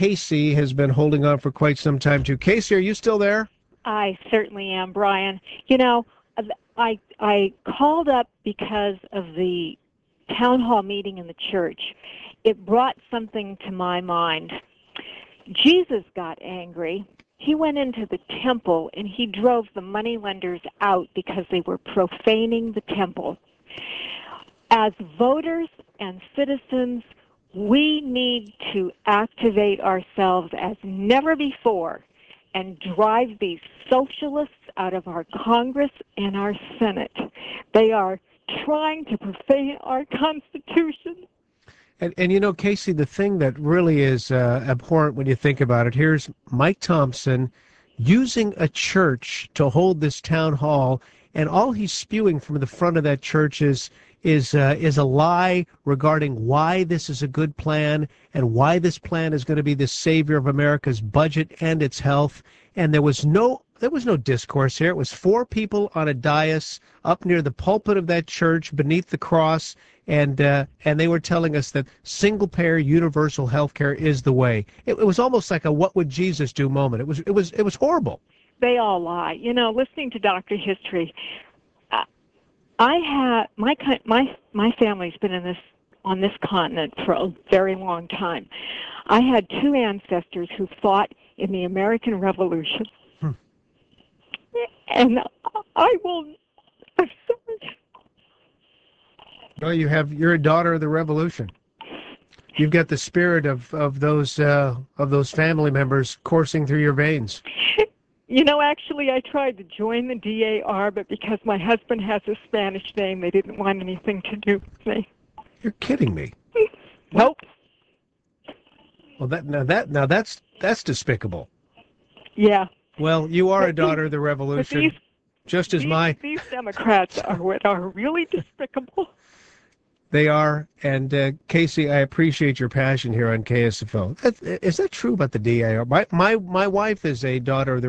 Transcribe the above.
Casey has been holding on for quite some time, too. Casey, are you still there? I certainly am, Brian. You know, I called up because of the town hall meeting in the church. It brought something to my mind. Jesus got angry. He went into the temple and he drove the moneylenders out because they were profaning the temple. As voters and citizens, we need to activate ourselves as never before and drive these socialists out of our Congress and our Senate. They are trying to profane our Constitution. And you know, Casey, the thing that really is abhorrent when you think about it, here's Mike Thompson using a church to hold this town hall, and all he's spewing from the front of that church is a lie regarding why this is a good plan and why this plan is going to be the savior of America's budget and its health. And there was no discourse here. It was four people on a dais up near the pulpit of that church beneath the cross, and they were telling us that single-payer universal health care is the way. It was almost like a "what would Jesus do" moment. It was horrible. They all lie. You know, listening to Dr. History, I have my family's been on this continent for a very long time. I had two ancestors who fought in the American Revolution. And I'm sorry. No, you're a daughter of the revolution. You've got the spirit of those family members coursing through your veins. You know, actually, I tried to join the DAR, but because my husband has a Spanish name, they didn't want anything to do with me. You're kidding me. Nope. Well, that's despicable. Yeah. Well, you are a daughter of the revolution, just as these Democrats are what are really despicable. They are. And Casey, I appreciate your passion here on KSFO. Is that true about the DAR? My wife is a daughter of the